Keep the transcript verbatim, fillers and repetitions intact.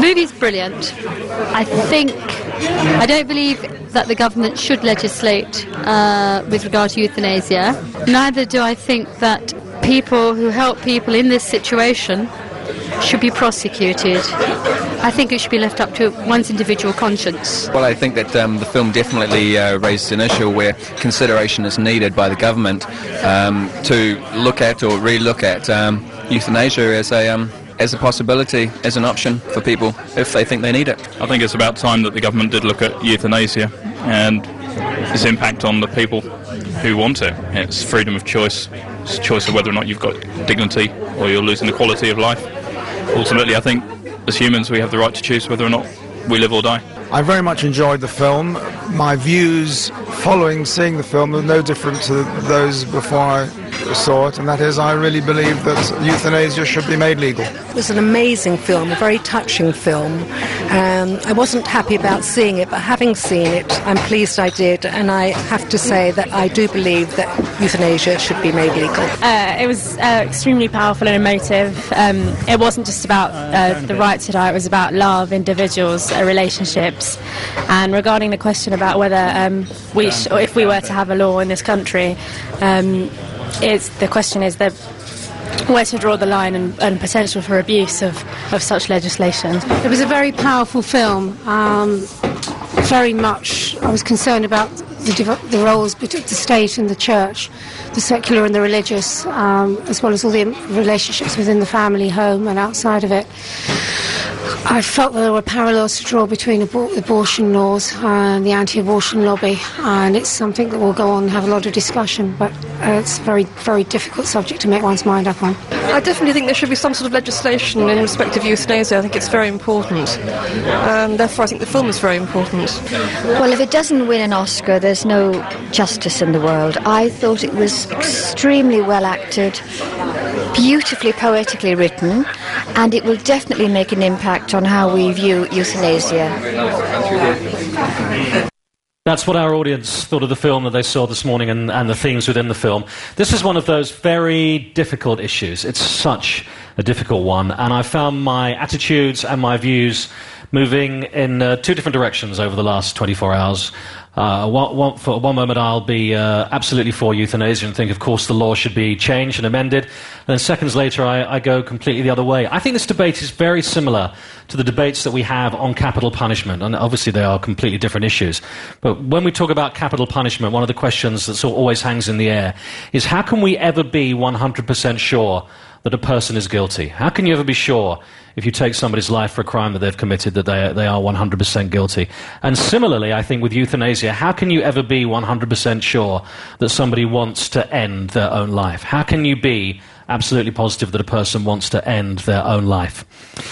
movie's brilliant. I think, I don't believe that the government should legislate uh, with regard to euthanasia. Neither do I think that people who help people in this situation should be prosecuted. I think it should be left up to one's individual conscience. Well, I think that um, the film definitely uh, raises an issue where consideration is needed by the government um, to look at or re-look at um, euthanasia as a um, as a possibility, as an option for people if they think they need it. I think it's about time that the government did look at euthanasia and its impact on the people who want it. It's freedom of choice. It's a choice of whether or not you've got dignity or you're losing the quality of life. Ultimately, I think as humans we have the right to choose whether or not we live or die. I very much enjoyed the film. My views following seeing the film are no different to those before I saw it, and that is, I really believe that euthanasia should be made legal. It was an amazing film, a very touching film. Um, I wasn't happy about seeing it, but having seen it, I'm pleased I did, and I have to say that I do believe that euthanasia should be made legal. Uh, it was uh, extremely powerful and emotive. Um, it wasn't just about uh, the right to die, it was about love, individuals, uh, relationships. And regarding the question about whether um, we sh- or if we were to have a law in this country, um, it's, the question is that where to draw the line and, and potential for abuse of, of such legislation. It was a very powerful film. Um, very much I was concerned about the, div- the roles between the state and the church, the secular and the religious, um, as well as all the relationships within the family, home and outside of it. I felt that there were parallels to draw between abor- abortion laws and the anti-abortion lobby, and it's something that will go on and have a lot of discussion, but uh, it's a very, very difficult subject to make one's mind up on. I definitely think there should be some sort of legislation in respect of euthanasia. I think it's very important. Um, therefore, I think the film is very important. Well, if it doesn't win an Oscar, there's no justice in the world. I thought it was extremely well acted, beautifully poetically written, and it will definitely make an impact on how we view euthanasia. That's what our audience thought of the film that they saw this morning and, and the themes within the film. This is one of those very difficult issues. It's such a difficult one, and I found my attitudes and my views moving in uh, two different directions over the last twenty-four hours. Uh, one, one, for one moment I'll be uh, absolutely for euthanasia and think, of course, the law should be changed and amended. And then seconds later I, I go completely the other way. I think this debate is very similar to the debates that we have on capital punishment. And obviously they are completely different issues. But when we talk about capital punishment, one of the questions that sort of always hangs in the air is how can we ever be one hundred percent sure that a person is guilty? How can you ever be sure, if you take somebody's life for a crime that they've committed, that they, they are one hundred percent guilty? And similarly, I think with euthanasia, how can you ever be one hundred percent sure that somebody wants to end their own life? How can you be absolutely positive that a person wants to end their own life?